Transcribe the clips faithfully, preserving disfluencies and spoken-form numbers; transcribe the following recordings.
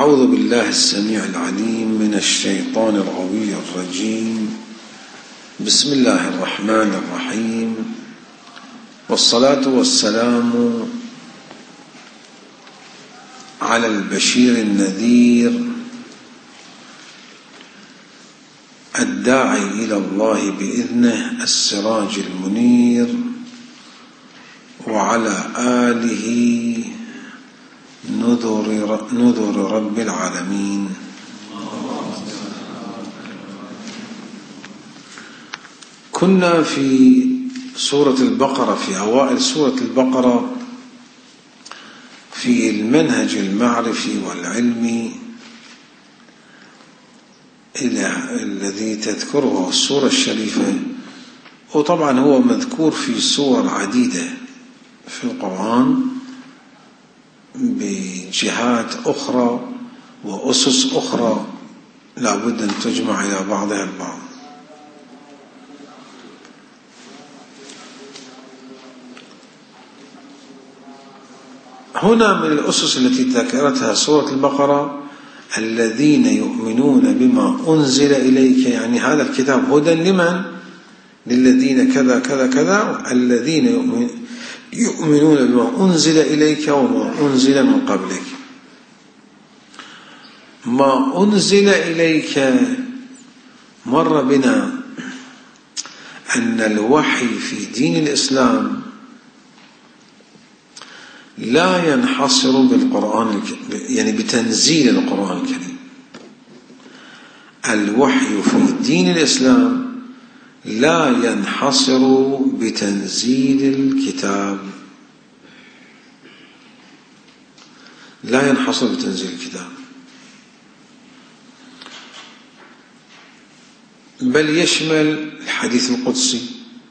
أعوذ بالله السميع العليم من الشيطان الغوي الرجيم. بسم الله الرحمن الرحيم، والصلاة والسلام على البشير النذير الداعي إلى الله بإذنه السراج المنير، وعلى آله نذر, نذر رب العالمين. كنا في سورة البقرة، في أوائل سورة البقرة، في المنهج المعرفي والعلمي الذي تذكره السورة الشريفة، وطبعا هو مذكور في سور عديدة في القرآن بجهات أخرى وأسس أخرى لا بد أن تجمع إلى بعضها البعض. هنا من الأسس التي ذكرتها سورة البقرة الذين يؤمنون بما أنزل إليك، يعني هذا الكتاب هدى لمن؟ للذين كذا كذا كذا، الذين يؤمنون بما أنزل إليك وما أنزل من قبلك. ما أنزل إليك مر بنا أن الوحي في دين الإسلام لا ينحصر بالقرآن، يعني بتنزيل القرآن الكريم. الوحي في دين الإسلام لا ينحصر بتنزيل الكتاب، لا ينحصر بتنزيل الكتاب، بل يشمل الحديث القدسي،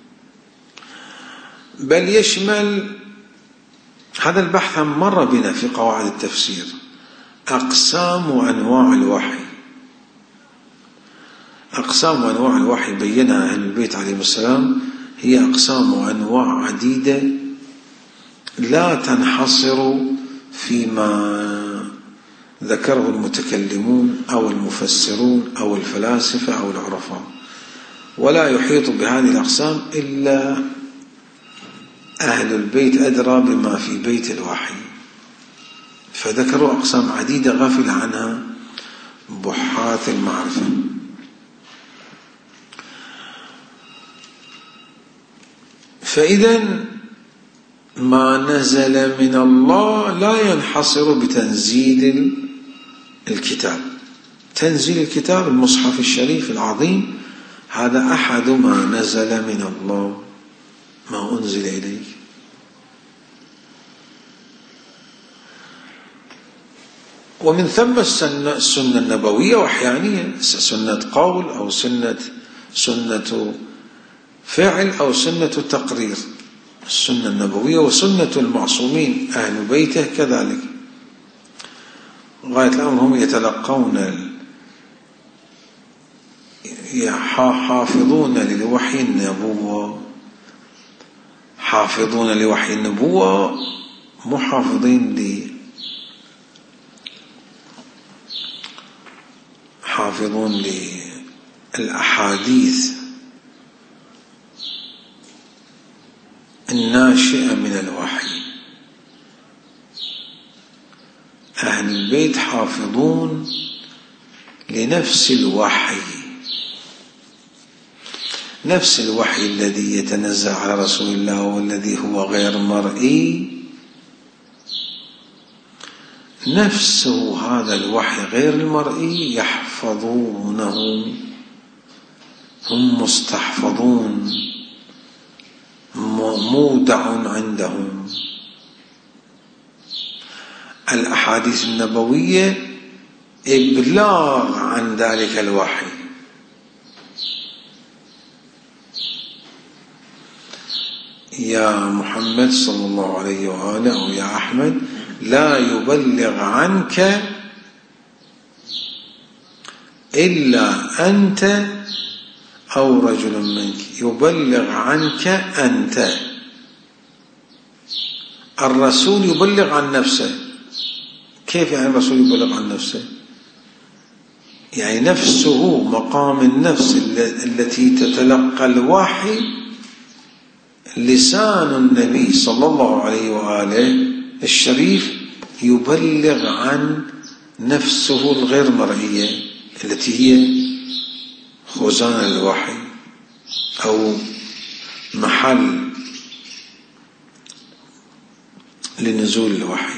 بل يشمل، هذا البحث مر بنا في قواعد التفسير، أقسام وأنواع الوحي. أقسام وأنواع الوحي بينها أهل البيت عليهم السلام، هي أقسام وأنواع عديدة لا تنحصر فيما ذكره المتكلمون أو المفسرون أو الفلاسفة أو العرفاء، ولا يحيط بهذه الأقسام إلا أهل البيت أدرى بما في بيت الوحي، فذكروا أقسام عديدة غافل عنها بحاث المعرفة. فإذا ما نزل من الله لا ينحصر بتنزيل الكتاب. تنزيل الكتاب المصحف الشريف العظيم هذا أحد ما نزل من الله، ما أنزل إليك. ومن ثم السنة, السنة النبوية وحيانية، سنة قول أو سنة سنة فعل أو سنة تقرير، السنة النبوية وسنة المعصومين أهل بيته كذلك. غاية الأمر هم يتلقون، حافظون لوحي النبوة، حافظون لوحي النبوة، محافظين ل حافظون للأحاديث الناشئة من الوحي. أهل البيت حافظون لنفس الوحي، نفس الوحي الذي يتنزل على رسول الله والذي هو غير مرئي، نفسه هذا الوحي غير المرئي يحفظونه، هم مستحفظون، مودع عندهم. الأحاديث النبوية إبلاغ عن ذلك الوحي. يا محمد صلى الله عليه وآله أو يا أحمد لا يبلغ عنك إلا أنت أو رجل منك، يبلغ عنك أنت. الرسول يبلغ عن نفسه، كيف يعني الرسول يبلغ عن نفسه؟ يعني نفسه مقام النفس التي تتلقى الوحي، لسان النبي صلى الله عليه وآله الشريف يبلغ عن نفسه الغير مرئية التي هي خزان الوحي أو محل لنزول الوحي.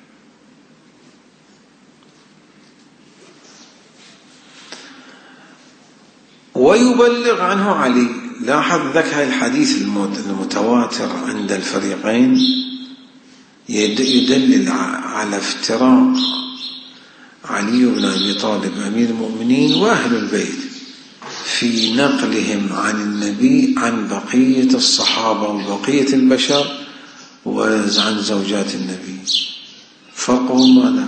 ويبلغ عنه علي. لاحظ ذاك هاي الحديث المتواتر عند الفريقين يدلل على افتراق علي بن أبي طالب أمير المؤمنين وأهل البيت في نقلهم عن النبي عن بقية الصحابة وبقية البشر وعن زوجات النبي. فرقهم ماذا؟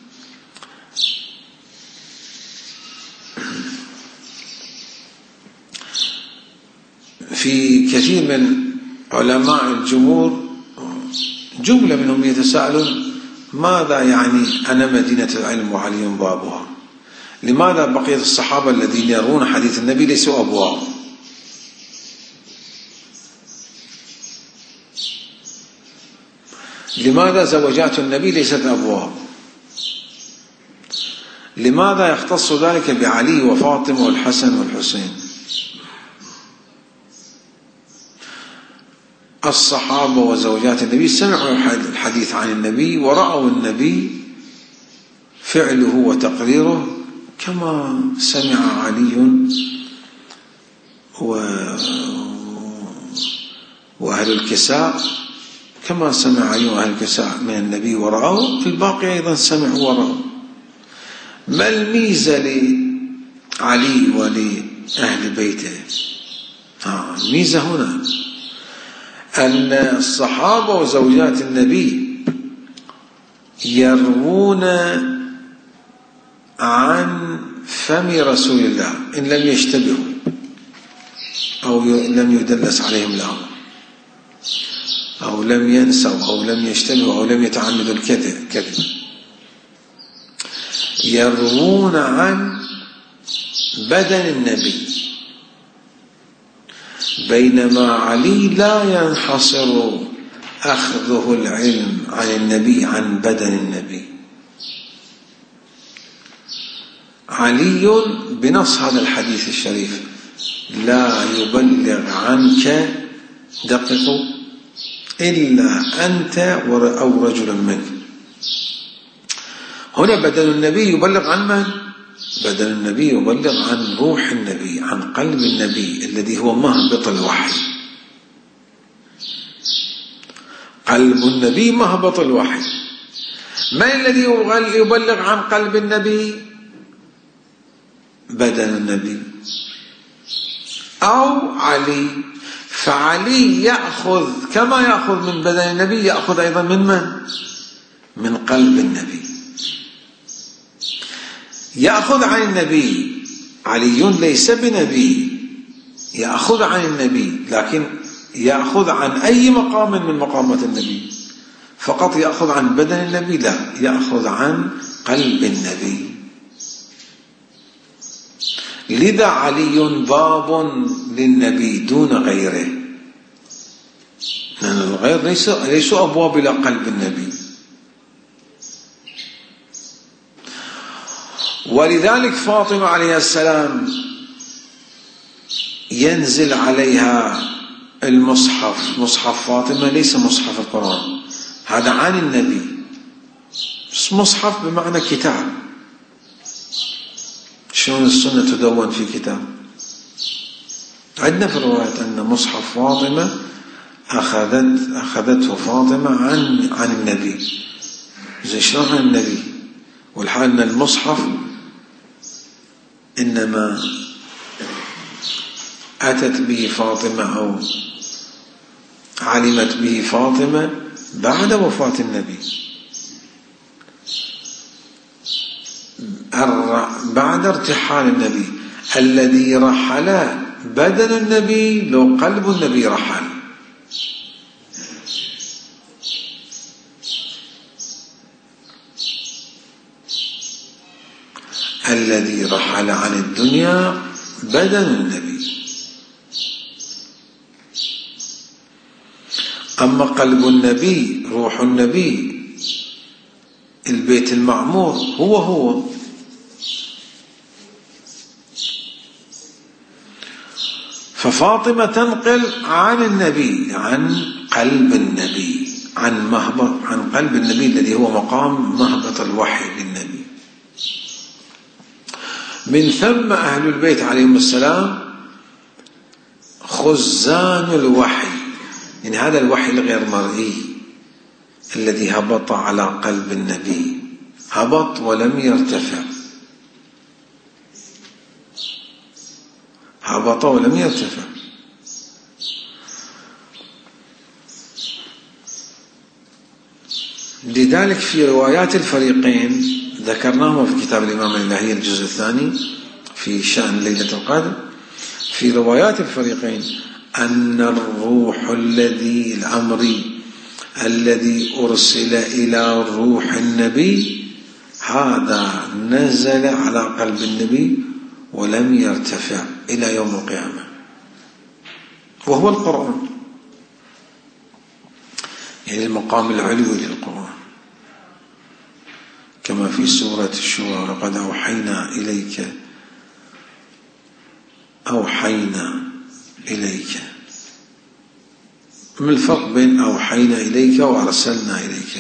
في كثير من علماء الجمهور جملة منهم يتساءلون ماذا يعني أنا مدينة العلم وعلي بابها؟ لماذا بقية الصحابة الذين يرون حديث النبي ليسوا أبواب؟ لماذا زوجات النبي ليست أبواب؟ لماذا يختص ذلك بعلي وفاطمة والحسن والحسين؟ الصحابة وزوجات النبي سمعوا الحديث عن النبي ورأوا النبي فعله وتقريره كما سمع علي وأهل الكساء، كما سمع علي وأهل الكساء من النبي ورأوا، الباقي أيضا سمعوا ورأوا. ما الميزة لعلي ولأهل بيته؟ آه الميزة هنا أن الصحابة وزوجات النبي يروون عن فم رسول الله إن لم يشتبهوا أو لم يدلس عليهم الأمر أو لم ينسوا أو لم يشتبهوا أو لم يتعمدوا الكذب. يروون عن بدن النبي، بينما علي لا ينحصر أخذه العلم عن النبي عن بدن النبي. علي بنص هذا الحديث الشريف لا يبلغ عنك دققوا إلا أنت أو رجل منك. هنا بدن النبي يبلغ عن من؟ بدن النبي يبلغ عن روح النبي، عن قلب النبي الذي هو مهبط الوحي. قلب النبي مهبط الوحي. من الذي يبلغ عن قلب النبي؟ بدن النبي أو علي. فعلي يأخذ كما يأخذ من بدن النبي يأخذ أيضا من من؟ من قلب النبي. يأخذ عن النبي. علي ليس بنبي يأخذ عن النبي، لكن يأخذ عن أي مقام من مقامات النبي. فقط يأخذ عن بدن النبي؟ لا، يأخذ عن قلب النبي. لذا علي باب للنبي دون غيره، لأن الغير ليسوا أبواب إلى قلب النبي. ولذلك فاطمة عليه السلام ينزل عليها المصحف، مصحف فاطمة ليس مصحف القرآن، هذا عن النبي. مصحف بمعنى كتاب. شلون السنة تدون في كتاب؟ عندنا في الرواية أن مصحف فاطمة أخذت أخذته فاطمة عن عن النبي. زي شلون عن النبي؟ والحال أن المصحف إنما أتت به فاطمة أو علمت به فاطمة بعد وفاة النبي، بعد ارتحال النبي. الذي رحل بدن النبي لو قلب النبي رحل. الذي رحل عن الدنيا بدن النبي. أما قلب النبي روح النبي البيت المعمور هو هو. ففاطمة تنقل عن النبي، عن قلب النبي، عن مهبط، عن قلب النبي الذي هو مقام مهبط الوحي للنبي. من ثم أهل البيت عليهم السلام خزان الوحي، يعني هذا الوحي الغير مرئي الذي هبط على قلب النبي، هبط ولم يرتفع، هبط ولم يرتفع. لذلك في روايات الفريقين ذكرناهما في كتاب الإمام الإلهي الجزء الثاني في شأن ليلة القدر، في روايات الفريقين أن الروح الذي الأمري الذي أرسل إلى روح النبي هذا نزل على قلب النبي ولم يرتفع إلى يوم القيامة، وهو القرآن، يعني المقام العلوي للقرآن، كما في سورة الشورى لقد أوحينا إليك أوحينا إليك. ما الفرق بين أوحينا إليك وأرسلنا إليك؟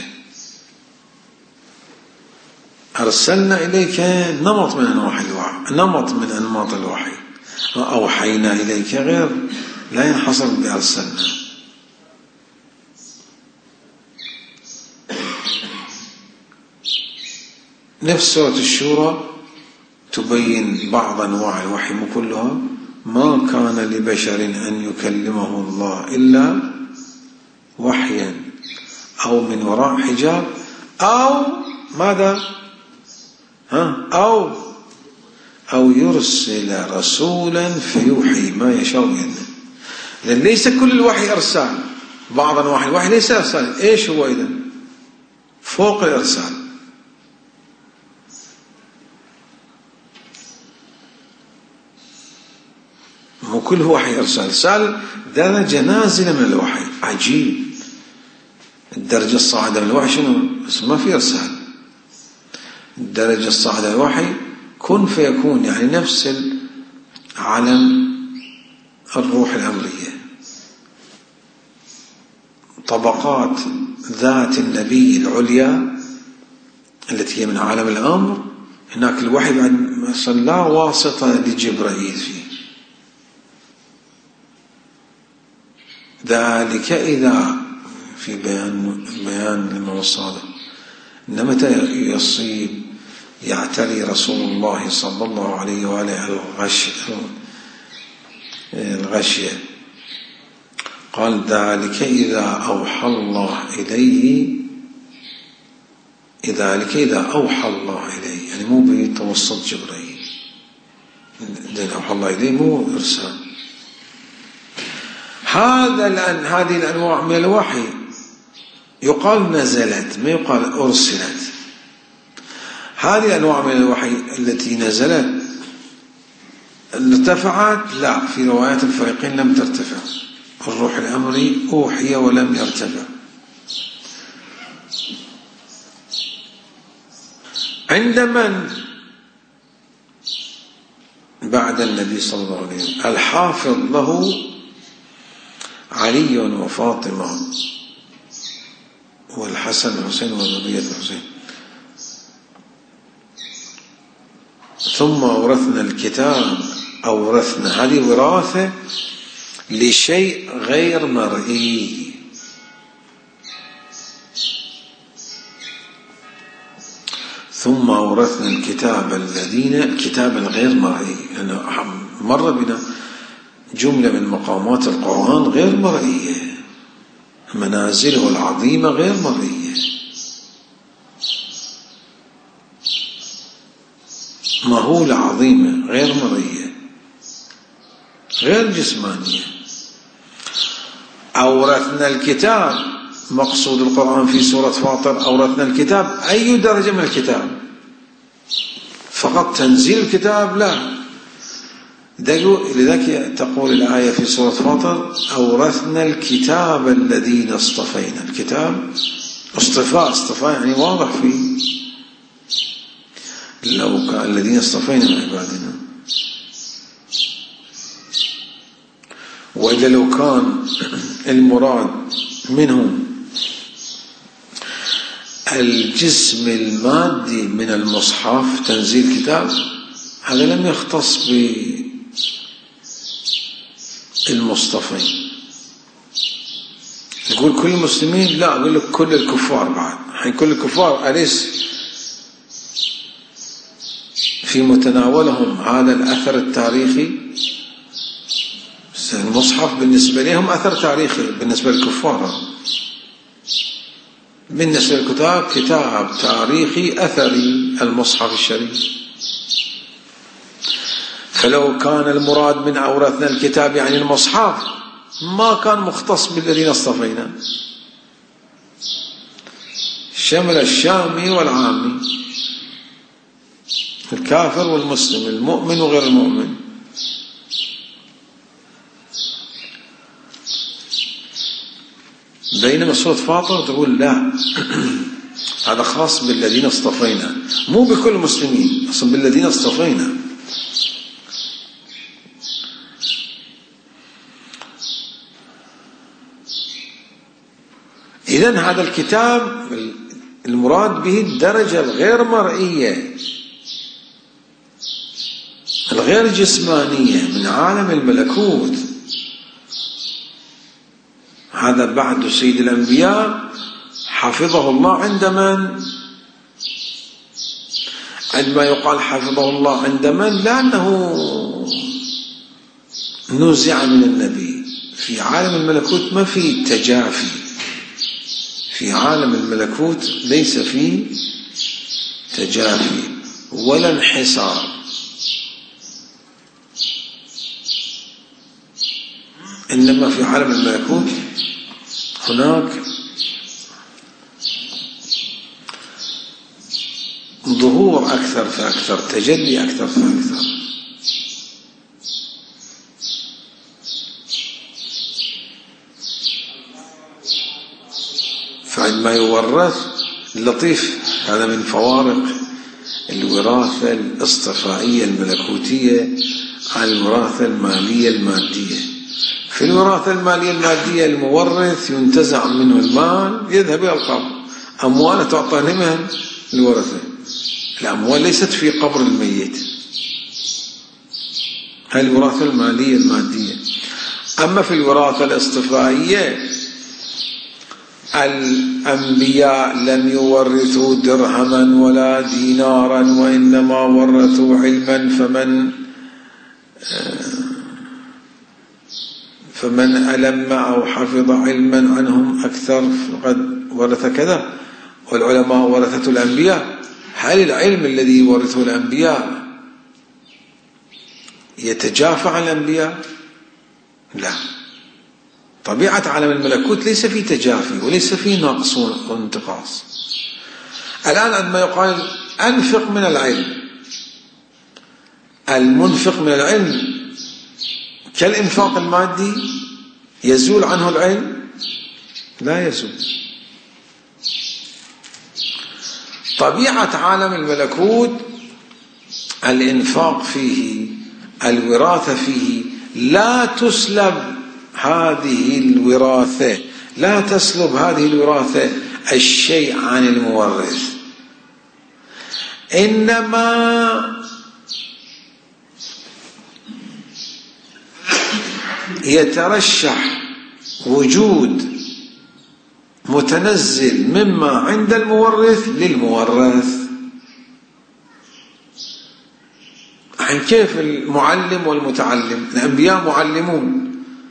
أرسلنا إليك نمط من أنواع الوحي، نمط من أنماط الوحي، وأوحينا إليك غير، لا ينحصر بأرسلنا. نفس سورة الشورى تبين بعض أنواع الوحي مو كلها. ما كان لبشر أن يكلمه الله إلا وحيا أو من وراء حجاب أو ماذا ها أو أو يرسل رسولا فيوحي ما يشاء بإذنه. لأن ليس كل الوحي إرسال، بعض أنواع الوحي ليس إرسال. إيش هو إذن؟ فوق الإرسال. مو كل وحي إرسال، إرسال درجة نازلة من الوحي، عجيب. الدرجة الصاعدة من الوحي شنو؟ بس ما في إرسال. الدرجة الصاعدة من الوحي كن فيكون، يعني نفس علم الروح الأمرية، طبقات ذات النبي العليا التي هي من عالم الأمر. هناك الوحي بعد لا واسطة لجبرائيل فيه. ذلك إذا في بيان بيان الإمام الصادق إن متى يصيب يعتري رسول الله صلى الله عليه وآله الغش الغشية، قال ذلك إذا أوحى الله إليه، ذلك إذا أوحى الله إليه، يعني مو بتوسط جبرائيل، إذا أوحى الله إليه مو إرسال. هذا الآن هذه الأنواع من الوحي يقال نزلت، ما يقال أرسلت. هذه الأنواع من الوحي التي نزلت ارتفعت، لا، في روايات الفريقين لم ترتفع. الروح الأمري أوحي ولم يرتفع. عند من بعد النبي صلى الله عليه وسلم؟ الحافظ له علي وفاطمة والحسن والحسين وذرية الحسين. ثم أورثنا الكتاب، أورثنا، هذه وراثة لشيء غير مرئي. ثم أورثنا الكتاب الذين، الكتاب الغير مرئي، لأنه مر بنا جملة من مقامات القرآن غير مرئية، منازله العظيمة غير مرئية، مهولة عظيمة غير مرئية، غير جسمانية. أورثنا الكتاب، مقصود القرآن في سورة فاطر أورثنا الكتاب، أي درجة من الكتاب؟ فقط تنزيل الكتاب لا. لذلك تقول الآية في سورة فاطر أورثنا الكتاب الذين اصطفينا. الكتاب اصطفاء، اصطفاء يعني واضح فيه لو كان الذين اصطفينا من عبادنا. وإذا لو كان المراد منهم الجسم المادي من المصحف تنزيل كتاب، هذا لم يختص بالمصطفين. يقول كل المسلمين، لا، أقول لك كل الكفار بعد. حين كل الكفار أليس في متناولهم هذا الأثر التاريخي؟ المصحف بالنسبة لهم أثر تاريخي، بالنسبة للكفار. بالنسبة للكتاب كتاب تاريخي أثري المصحف الشريف. فلو كان المراد من أورثنا الكتاب يعني المصحف ما كان مختص بالذين اصطفينا، شمل الشامي والعامي، الكافر والمسلم، المؤمن وغير المؤمن. بينما سورة فاطر تقول لا، هذا خاص بالذين اصطفينا، مو بكل المسلمين، أصلا بالذين اصطفينا. إذن هذا الكتاب المراد به الدرجة الغير مرئية الغير جسمانية من عالم الملكوت. هذا بعد سيد الأنبياء حفظه الله عند من؟ عندما يقال حفظه الله عند من؟ لأنه نزع من النبي. في عالم الملكوت ما في تجافي، في عالم الملكوت ليس فيه تجافي ولا انحسار، إنما في عالم الملكوت هناك ظهور أكثر فأكثر، تجلي أكثر فأكثر. فعندما يورث اللطيف، هذا من فوارق الوراثة الاصطفائية الملكوتية عن الوراثة المالية المادية. في الوراثة المالية المادية المورث ينتزع منه المال يذهب إلى القبر، أموال تعطى لمن؟ الورثة. الأموال ليست في قبر الميت، هذه الوراثة المالية المادية. أما في الوراثة الاصطفائية الأنبياء لم يورثوا درهما ولا دينارا، وإنما ورثوا علما، فمن فمن ألم أو حفظ علما عنهم أكثر فقد ورث كذا، والعلماء ورثة الأنبياء. هل العلم الذي يورثه الأنبياء يتجافى عن الأنبياء؟ لا. طبيعة عالم الملكوت ليس فيه تجافي وليس فيه نقص وانتقاص. الآن عندما يقال أنفق من العلم، المنفق من العلم كالإنفاق المادي يزول عنه العلم؟ لا يزول. طبيعة عالم الملكوت الإنفاق فيه، الوراثة فيه، لا تسلب هذه الوراثة، لا تسلب هذه الوراثة الشيء عن المورث، إنما يترشح وجود متنزل مما عند المورث للمورث. عن كيف المعلم والمتعلم؟ الأنبياء معلمون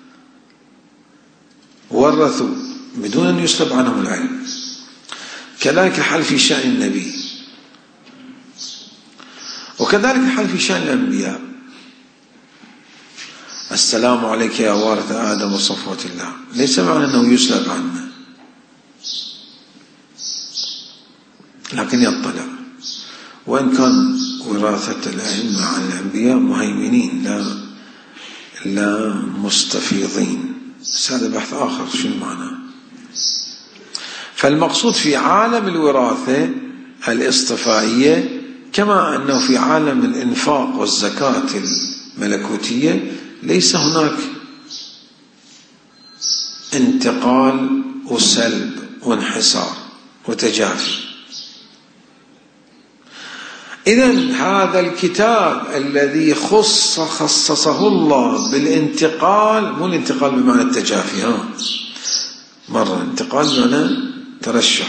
ورثوا بدون أن يسلب عنهم العلم. كذلك الحال في شأن النبي، وكذلك الحال في شأن الأنبياء. السلام عليك يا وارث آدم وصفوة الله، ليس معنى أنه يسلب عنه، لكن يطلع. وإن كان وراثة الأئمة عن الأنبياء مهيمنين لا لا مستفيضين. بس هذا بحث آخر شو المعنى. فالمقصود في عالم الوراثة الاصطفائية كما أنه في عالم الإنفاق والزكاة الملكوتية ليس هناك انتقال وسلب وانحسار وتجافي. إذن هذا الكتاب الذي خص خصصه الله بالانتقال، مو الانتقال بمعنى التجافي، ها مرة انتقال بمعنى ترشح،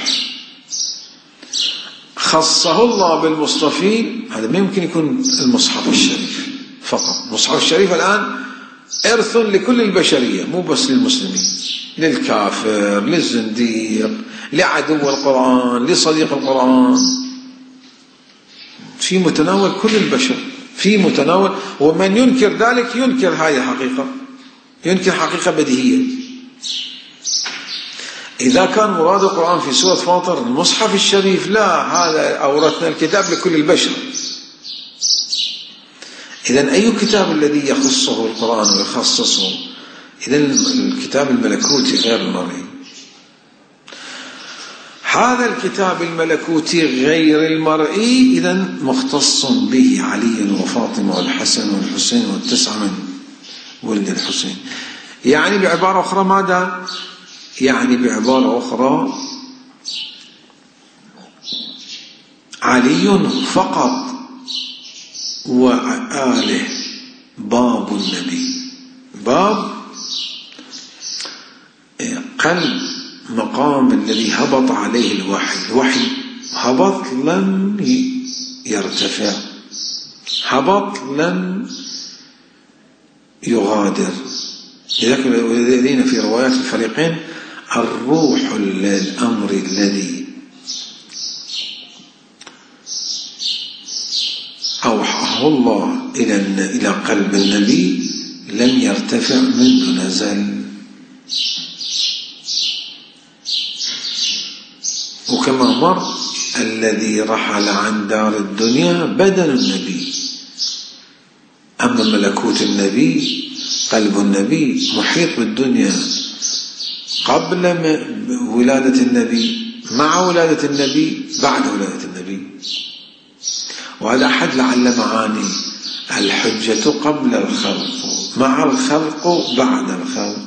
خصه الله بالمصطفين. هذا ما يمكن يكون المصحف الشريف فقط. المصحف الشريف الآن إرث لكل البشرية مو بس للمسلمين، للكافر، للزنديق، لعدو القرآن، لصديق القرآن، في متناول كل البشر، في متناول. ومن ينكر ذلك ينكر هذه الحقيقة، ينكر حقيقة بديهية. إذا كان مراد القرآن في سورة فاطر المصحف الشريف، لا، هذا أورثنا الكتاب لكل البشر. إذن أي كتاب الذي يخصه القرآن ويخصصه؟ إذن الكتاب الملكوتي غير المرئي. هذا الكتاب الملكوتي غير المرئي إذن مختص به علي وفاطمة والحسن والحسين والتسعة من ولد الحسين. يعني بعبارة أخرى ماذا؟ يعني بعبارة أخرى علي فقط وآله باب النبي، باب قلب مقام الذي هبط عليه الوحي. الوحي هبط لم يرتفع، هبط لم يغادر. لذلك الذين في روايات الفريقين الروح الأمر الذي أوحاه الله إلى إلى قلب النبي لم يرتفع منذ نزل. وكما مر الذي رحل عن دار الدنيا بدن النبي، أما ملكوت النبي قلب النبي محيط بالدنيا قبل ولادة النبي، مع ولادة النبي، بعد ولادة النبي. وهذا أحد لعل معاني الحجة قبل الخلق، مع الخلق، بعد الخلق،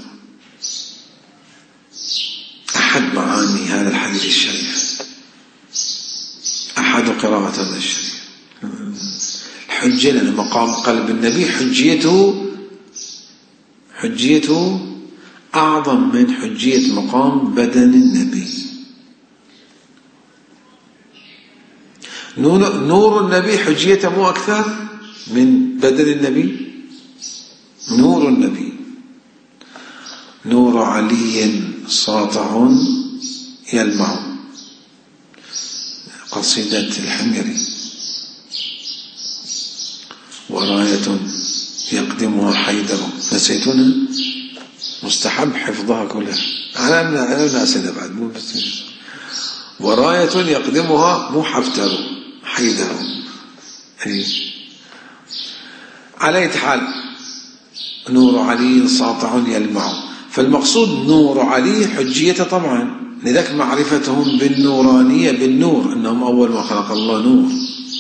أحد معاني هذا الحديث الشريف، أحد قراءة هذا الشريف. الحجة لأن مقام قلب النبي حجيته حجيته أعظم من حجية مقام بدن النبي. نور النبي حجيته مو أكثر من بدن النبي. نور النبي، نور علي ساطع يلمع، قصيدة الحميري. وراية يقدمها حيدر، نسيتنا، مستحب حفظها كلها. أنا ناسنا بعد مو بس. وراية يقدمها مو حفتر، حيدر. على أي حال نور علي ساطع يلمع. فالمقصود نور علي حجيته طبعا، لذلك معرفتهم بالنورانية، بالنور، أنهم أول ما خلق الله نور،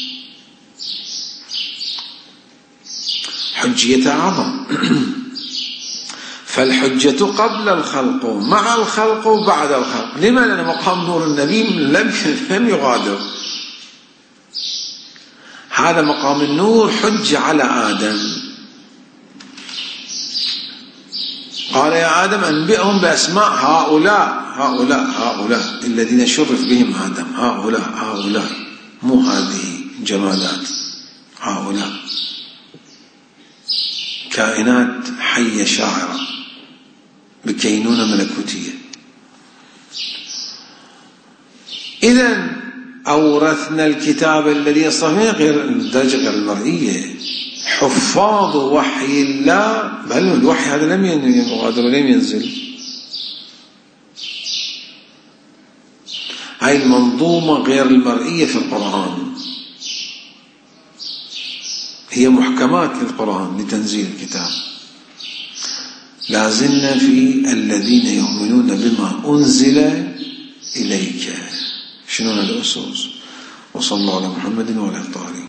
حجيته أعظم. فالحجة قبل الخلق، مع الخلق، بعد الخلق. لما؟ لأن مقام نور النبي لم لم يغادر. هذا مقام النور حج على آدم. قال يا آدم أنبئهم بأسماء هؤلاء هؤلاء هؤلاء الذين شرف بهم آدم. هؤلاء هؤلاء مو هذه جمادات، هؤلاء كائنات حية شاعرة بكينونة ملكوتية. إذن أورثنا الكتاب الذي يصفه غير الدرجة غير المرئية، حفاظ وحي الله، بل الوحي هذا لم يغادر ولم ينزل. هاي المنظومة غير المرئية في القرآن. هي محكمات للقرآن لتنزيل الكتاب. لازلنا في الذين يؤمنون بما أنزل إليك. شنو الأسس؟ وصلى الله على محمد وعلى آله.